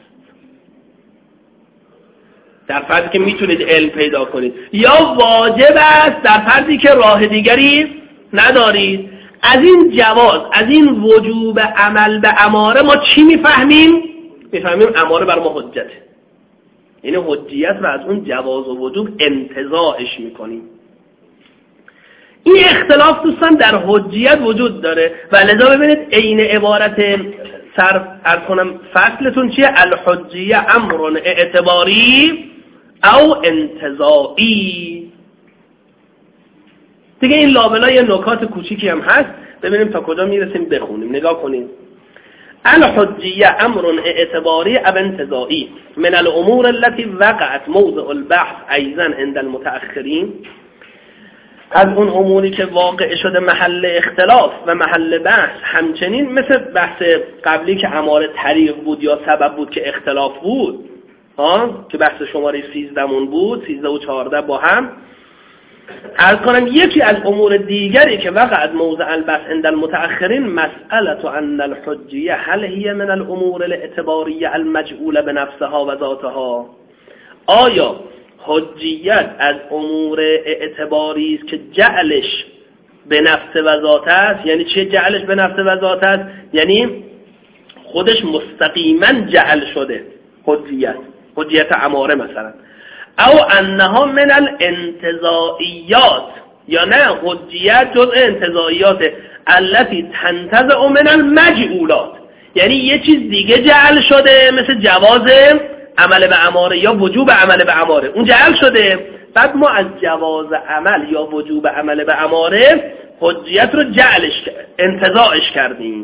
در فردی که میتونید علم پیدا کنید، یا واجب است در فردی که راه دیگری ندارید. از این جواز، از این وجوب عمل به اماره ما چی میفهمیم؟ میفهمیم اماره بر ما حجته، یعنی حجیت و از اون جواز و وجوب انتزاعش میکنیم. این اختلاف دوستان در حجیت وجود داره و لذا ببینید عین عبارت صرف ارز کنم فصلتون چیه؟ الحجیه امر اعتباری او انتزاعی. دیگه این لابلای یه نکات کوچیکی هم هست، ببینیم تا کجا میرسیم، بخونیم، نگاه کنیم. الحجیه امر اعتباری او انتزاعی من الامور التي وقعت موضع البحث ایضا عند المتأخرین، از اون اموری که واقع شده محل اختلاف و محل بحث، همچنین مثل بحث قبلی که اماره طریق بود یا سبب بود که اختلاف بود، ها که بحث شماره سیزده مون بود، سیزده و چهارده با هم. عرض کنم یکی از امور دیگری که وقعت موضع البحث عند المتأخرین مسئله ان الحجیه هل هي من الامور الاعتباریه المجعوله بنفسها و ذاتها، آیا حجیت از امور اعتباری است که جعلش به نفس و ذات است؟ یعنی چه جعلش به نفس و ذات است؟ یعنی خودش مستقیما جعل شده حجیت، حجیت اماره مثلا، او انها من الانتزاعیات، یا نه حجیت جزء انتزاعیات التي تنتزع من المجعولات، یعنی یه چیز دیگه جعل شده، مثل جواز عمل به اماره یا وجوب عمل به اماره، اون جعل شده. بعد ما از جواز عمل یا وجوب عمل به اماره حجیت رو جعلش انتزاعش کردیم.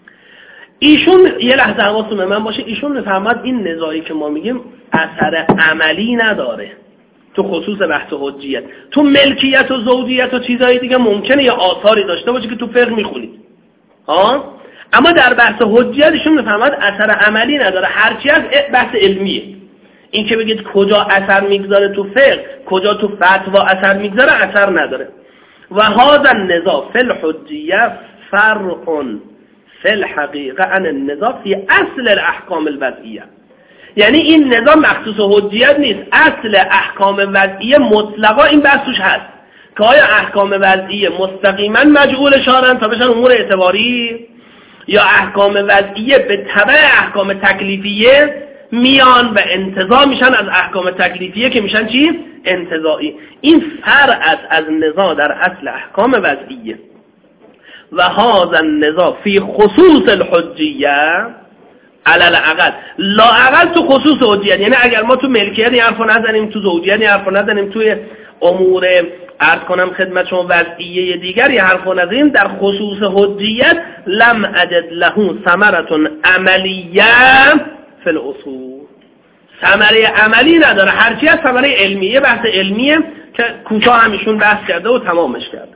ایشون یه لحظه حواستون به من باشه، ایشون میفهمد این نزاعی که ما میگیم اثر عملی نداره تو خصوص بحث حجیت. تو ملکیت و زوجیت و چیزهای دیگه ممکنه یه آثاری داشته باشه که تو فقه میخونید ها، اما در بحث حجیت ایشون میفهمد اثر عملی نداره، هرچی از بحث علمیه. این که بگید کجا اثر میگذاره تو فقه، کجا تو فتوا اثر میگذاره، اثر نداره. و هذا النزاع فی الحجیه فرع فی الحقیقه عن النزاع فی اصل الاحکام الوضعیه. یعنی این نظام مخصوص حجیت نیست، اصل احکام وضعیه مطلقا این بحث توش هست که آیا احکام وضعیه مستقیما مجعول شارن تا بشن امور اعتباری، یا احکام وضعیه به تبع احکام تکلیفیه میان و انتزاع میشن از احکام تکلیفیه که میشن چی؟ انتزاعی. این فرع است از نزاع در اصل احکام وضعیه. و هذا النزاع فی خصوص الحجیه علی الاقل، لا اقل تو خصوص حجیت. یعنی اگر ما تو ملکیت این حرفو نزنیم، تو زوجیت این حرفو نزنیم، توی امور عرض کنم خدمت شما وضعیه دیگر یه حرفو نزنیم، در خصوص حجیت لم اجد له ثمرة عملیه فی الاصول، ثمره عملی نداره، هرچی از ثمره علمیه، بحث علمیه که کوتاه همیشون بحث کرده و تمامش کرده.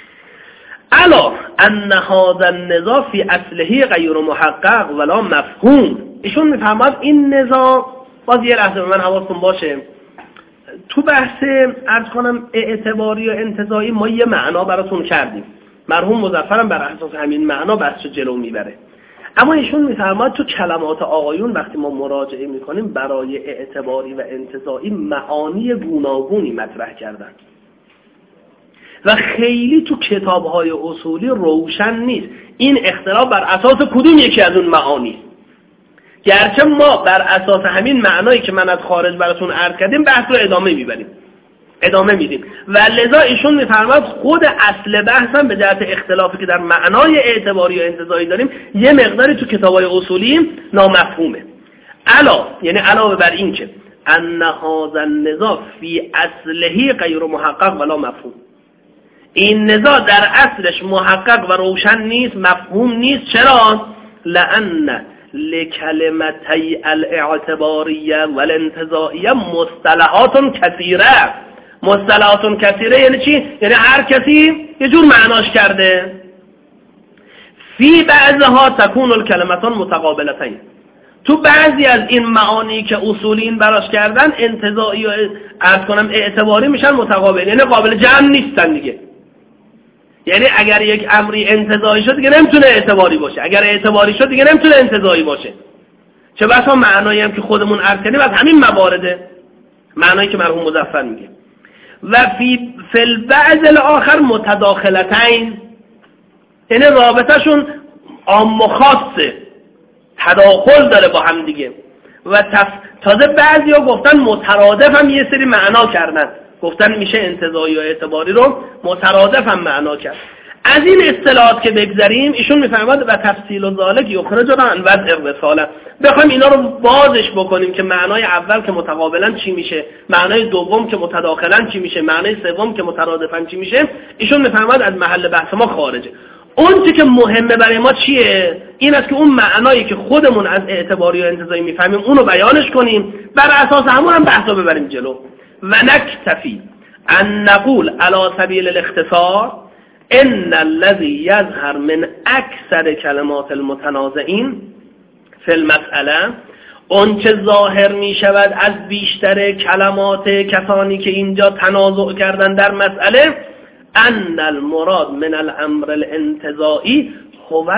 الا ان هذا النزاع فی اصله غیر محقق ولا مفهوم. ایشون میفهمد این نزاع، باز یه لحظه به من حواستون باشه، تو بحث عرض کنم اعتباری و انتزاعی ما یه معنا براتون کردیم، مرحوم مظفرم بر اساس همین معنا بحث جلو میبره. اما ایشون میفرماد تو کلمات آقایون وقتی ما مراجعه میکنیم برای اعتباری و انتزاعی معانی گوناگونی مطرح کردن و خیلی تو کتاب‌های اصولی روشن نیست این اختلاف بر اساس کدوم یکی از اون معانی، گرچه ما بر اساس همین معنایی که من از خارج براتون عرض کردیم بحث رو ادامه میبریم، ادامه میدیم. و لذا ایشون میفرماد خود اصل بحث هم به جهت اختلافی که در معنای اعتباری و انتزاعی داریم یه مقداری تو کتاب‌های اصولی نامفهومه. علا یعنی علاوه بر این که ان هذا النزاع فی اصله غیر محقق ولا مفهوم، این نزاع در اصلش محقق و روشن نیست، مفهوم نیست. چرا؟ لأن لکلمتی الاعتباریه والانتزاعیه مصطلحات کثیره. مصطلحات کثیره یعنی چی؟ یعنی هر کسی یه جور معناش کرده. فی بعضها تکون الکلمتان متقابلتین، تو بعضی از این معانی که اصولین براش کردن انتزاعی و عرض کنم اعتباری میشن متقابل، یعنی قابل جمع نیستن دیگه. یعنی اگر یک امری انتزاعی شد دیگه نمیتونه اعتباری باشه، اگر اعتباری شد دیگه نمیتونه انتزاعی باشه. چه بسا معنایی هم که خودمون عرض کردیم از همین موارده، معنایی که مرحوم مظفر میگه. و فی فی البعض الاخر متداخلتین، یعنی رابطهشون عام و خاصه، تداخل داره با هم دیگه. و تف... تازه بعضیا گفتن مترادف هم یه سری معنا کردن، گفتن میشه انتزاعی و اعتباری رو مترادف هم معنا کرد. از این اصطلاحات که بگذاریم ایشون میفهمد و تفصیل و ذالک یخرج عن وضع الرساله، بخوایم اینا رو بازش بکنیم که معنای اول که متقابلا چی میشه، معنای دوم که متداخلا چی میشه، معنای سوم که مترادفا چی میشه، ایشون میفهمد از محل بحث ما خارجه. اون چی که مهمه برای ما چیه؟ این است که اون معنایی که خودمون از اعتباری و انتزاعی میفهمیم اونو بیانش کنیم، بر اساس همون هم بحثا ببریم جلو. و نکتفی ان نقول علی سبیل الاختصار ان الذي يظهر من اکثر کلمات المتنازعین فی المسئله، اون چه ظاهر می شود از بیشتر کلمات کسانی که اینجا تنازع کردن در مسئله، ان المراد من الامر الانتزاعی هو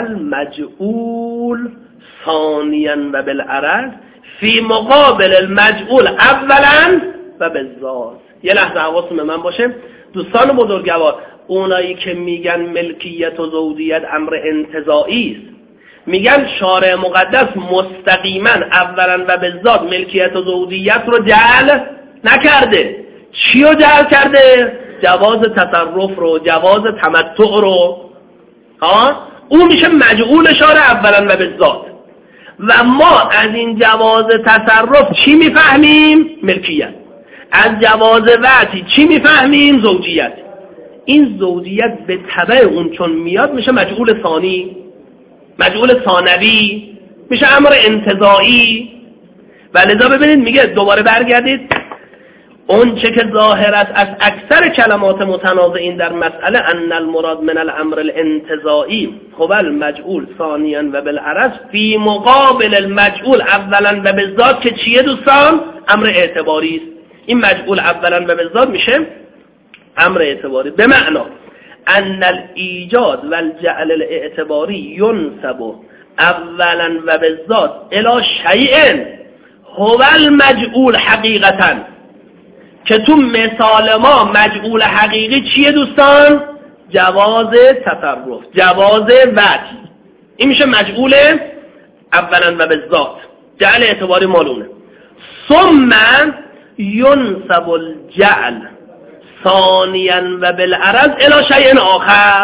المجعول ثانیا و بالعرض فی مقابل المجعول اولا و بالذات. یه لحظه حواستون به من باشه دوستان بزرگوار، اونایی که میگن ملکیت و زوجیت امر انتزاعی است، میگن شارع مقدس مستقیما اولا و بالذات ملکیت و زوجیت رو جعل نکرده. چی رو جعل کرده؟ جواز تصرف رو، جواز تمتع رو. ها اون میشه مجعول شارع اولا و بالذات. و ما از این جواز تصرف چی میفهمیم؟ ملکیت. از جواز وعطی چی میفهمیم؟ زوجیت. این زوجیت به تبع اون چون میاد میشه مجعول ثانی، مجعول ثانوی، میشه امر انتزاعی. و لذا ببینید میگه دوباره برگردید اون چه که ظاهر است از اکثر کلمات متنازعین در مسئله ان المراد من الامر الانتزاعی هو المجعول ثانیا و بالعرض فی مقابل المجعول اولا و بالذات که چیه دوستان؟ امر اعتباری است. این مجعول اولا و بالذات میشه امر اعتباری به معنا ان الایجاد و الجعل الاعتباری ینسب اولا و بالذات الی شیء هو المجعول حقیقتا. که تو مثال ما مجعول حقیقی چیه دوستان؟ جواز تصرف، جواز وعطی. این میشه مجعول اولا و بالذات، جعل اعتباری مالونه. ثم ینسب الجعل ثانیا و بالعرض الی شیء آخر.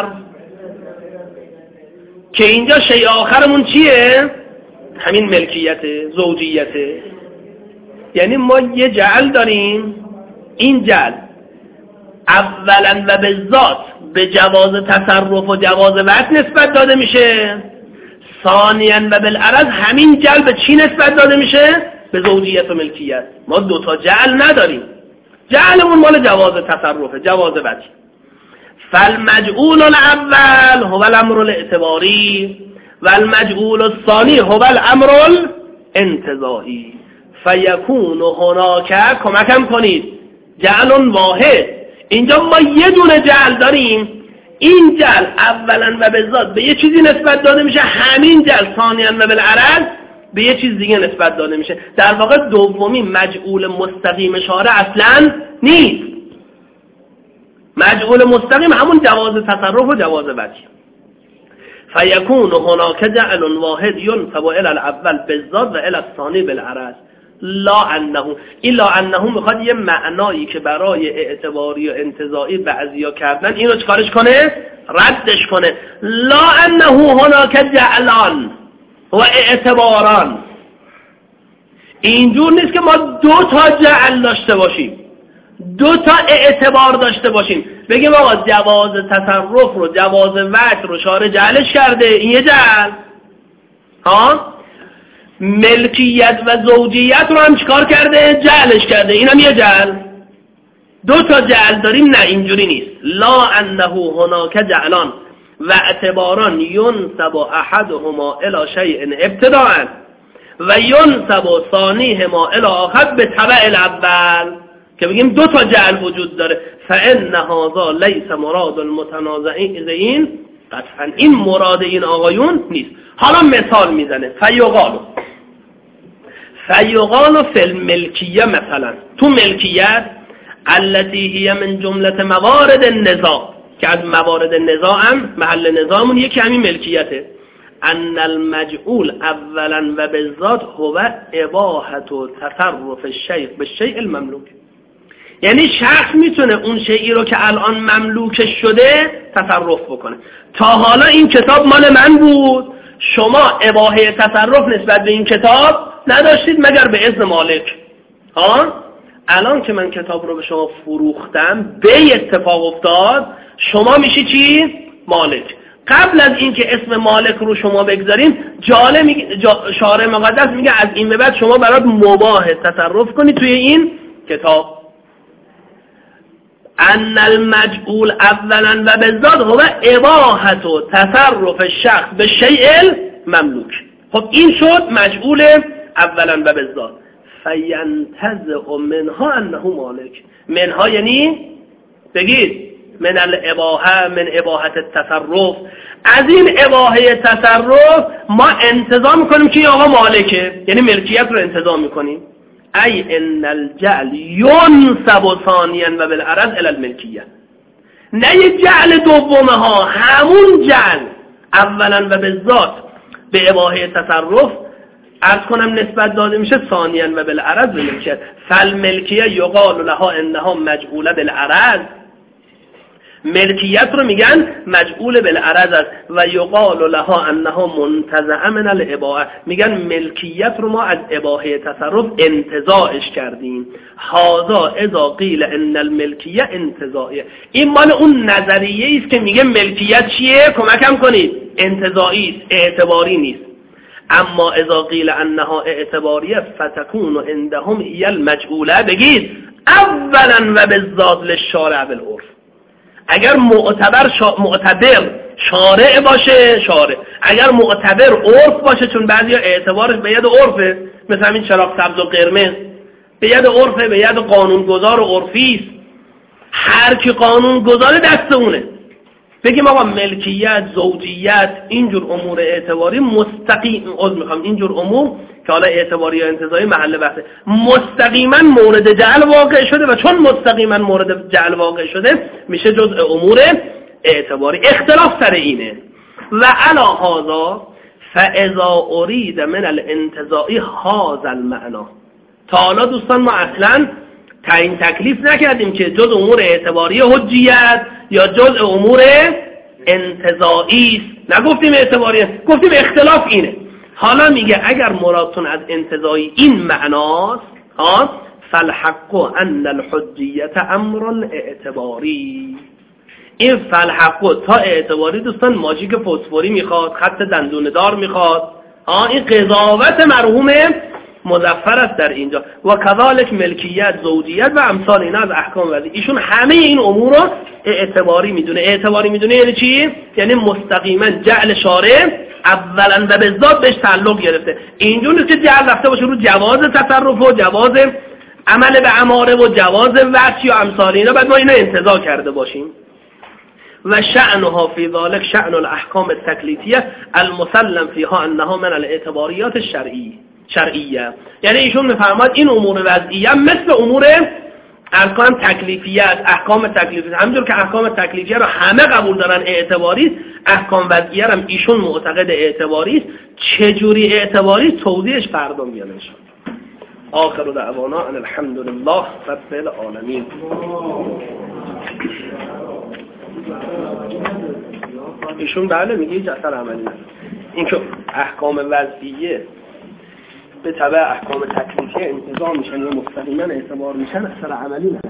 که اینجا شیء آخرمون چیه؟ همین ملکیت، زوجیت. یعنی ما یه جعل داریم، این جعل اولا و بالذات به جواز تصرف و جواز وعط نسبت داده میشه، ثانیا و بالعرض همین جعل به چی نسبت داده میشه؟ به زوجیت و ملکیت. ما دوتا جعل نداریم، جعلمون مال جواز تصرفه، جواز وعط. فالمجعول الاول هو الامر الاعتباری و المجعول الثانی هو الامر الانتزاعی. فیکون هناک، کمکم کنید، جعل واحد. اینجا ما یه دونه جعل داریم، این جعل اولا و بالذات به یه چیزی نسبت داده میشه، همین جعل ثانیا و بالعرض به یه چیز دیگه نسبت داده میشه. در واقع دومی مجعول مستقیم شارع اصلا نیست. مجعول مستقیم همون جواز تصرف و جواز وعطی. فیکون هناک جعل واحد ینسب الی الاول بالذات و الی الثانی بالعرض لا انه. این لا انه میخواد یه معنایی که برای اعتباری و انتزاعی بعضیا کردن اینو چکارش کنه؟ ردش کنه. لا انه هناک جعلان و اعتباران. اینجور نیست که ما دو تا جعل داشته باشیم، دو تا اعتبار داشته باشیم، بگیم آقا جواز تصرف رو، جواز وعط رو شارع جعلش کرده، این یه جعل، ها، ملکیت و زوجیت رو هم چیکار کرده؟ جعلش کرده، اینم یه جعل. دو تا جعل داریم؟ نه، اینجوری نیست. لا انه هناک جعلان و اعتباران ینسب احدهما الی شیء ابتداء و ینسب ثانیهما الی آخر به تبع الاول. که بگیم دو تا جعل وجود داره. فان هذا لیس مراد المتنازعین، قطعا این مراد این آقایون نیست. حالا مثال میزنه. فیقالو فیقالو فی الملکیه، مثلا تو ملکیت التي هی من جمله موارد النزاع، که از موارد نزاع هم محل نزاعمون یکی همین ملکیته. ان المجعول اولا و بالذات هو اباحت و تصرف الشیء بالشیء المملوک. یعنی شخص میتونه اون شیئی رو که الان مملوکش شده تصرف بکنه. تا حالا این کتاب مال من بود، شما اباحه تصرف نسبت به این کتاب نداشتید مگر به اذن مالک. ها، الان که من کتاب رو به شما فروختم، به اتفاق افتاد، شما میشی چی؟ مالک. قبل از این که اسم مالک رو شما بگذاریم، جاله میگه، جا شارع مقدس میگه از این به بعد شما برات مباح تصرف کنی توی این کتاب. ان المجعول اولا و بالذات هو اباحت و تصرف الشخص به شیء مملوک. خب این شد مجعول اولا و بالذات. فینتزع منها انه مالک. منها یعنی بگید من الاباحه، من اباحت التصرف. از این اباحه تصرف ما انتظام میکنیم که آقا مالکه، یعنی ملکیت رو انتظام میکنیم. ای ان الجعل ینسب ثانیا و بالعرض الی الملکیه. نه یه جعل دومه ها، همون جعل اولا و بالذات به اباحه تصرف عرض کنم نسبت داده میشه ثانیا و بالعرض به ملکیت. فالملکیه یقال لها انها مجعوله بالعرض ملکیت رو میگن مجعول بالعرض است و یقال لها انها منتزعه من الاباحه، میگن ملکیت رو ما از اباحه تصرف انتزاعش کردیم. هذا اذا قیل ان الملکیه انتزاعیه، این مال اون نظریه است که میگه ملکیت چیه؟ کمکم کنید. انتزاعی است، اعتباری نیست. اما اذا قیل انها اعتباریه فتكون عندهم هي المجعوله، بگید اولا و بالذات للشارع بالعرف. اگر معتبر شا... معتبر شارع باشه شارع، اگر معتبر عرف باشه، چون بعضیا اعتبارش به ید عرفه، مثل همین چراغ سبز و قرمز به ید عرفه، به ید قانونگذار و عرفی است. هر کی قانونگذار دست اونه. بگیم آقا ملکیت، زوجیت، اینجور امور اعتباری مستقیم، عذر میخوام، اینجور امور که حالا اعتباری یا انتزاعی محل بحثه، مستقیما مورد جعل واقع شده و چون مستقیما مورد جعل واقع شده میشه جزء امور اعتباری. اختلاف سر اینه. و علا هذا فاذا اريد من الانتزاعی هذا المعنى. تا حالا دوستان ما اصلا تعیین تکلیف نکردیم که جزء امور اعتباری حجیت یا جزء امور انتزاعی است. نگفتیم اعتباریه، گفتیم اختلاف اینه. حالا میگه اگر مرادتون از انتزاعی این معناست، ها فالحق ان الحجیت امر اعتباری. این فالحق تا اعتباری دوستان ماژیک فسفوری میخواد، خط دندونه دار میخواد، ها این قضاوت مرحوم مظفر است در اینجا. و کذالک ملکیت، زوجیت و امثال اینا از احکام وضعی، ایشون همه این امور رو اعتباری میدونه. اعتباری میدونه یعنی چی؟ یعنی مستقیما جعل شارع اولا و به ذات بهش تعلق گرفته. اینجور نیست که جعل رفته باشه رو جواز تصرف و جواز عمل به اماره و جواز وصی یا امثال اینا، بعد ما اینا انتزاع کرده باشیم. و شأنها فی ذلک شأن الاحکام التکلیفیه المسلم فیها انها من الاعتباریات الشرعیه شرعیه. یعنی ایشون میفرماد این امور وضعیه مثل امور ارکان تکلیفیت، احکام تکلیفیه، همونجور که احکام تکلیفیه رو همه قبول دارن اعتباری، احکام وضعیه هم ایشون معتقد اعتباری است. چجوری اعتباری؟ توضیحش فردا میاد ان شاء الله. آخر دعوانا ان الحمد لله رب العالمین. ایشون بله میگه هیچ اثر عملی نداره. این که احکام وضعیه به تبع احکام تکلیفیه انتزاع میشن یا مستقیما اعتبار میشن، اثر عملی نداره.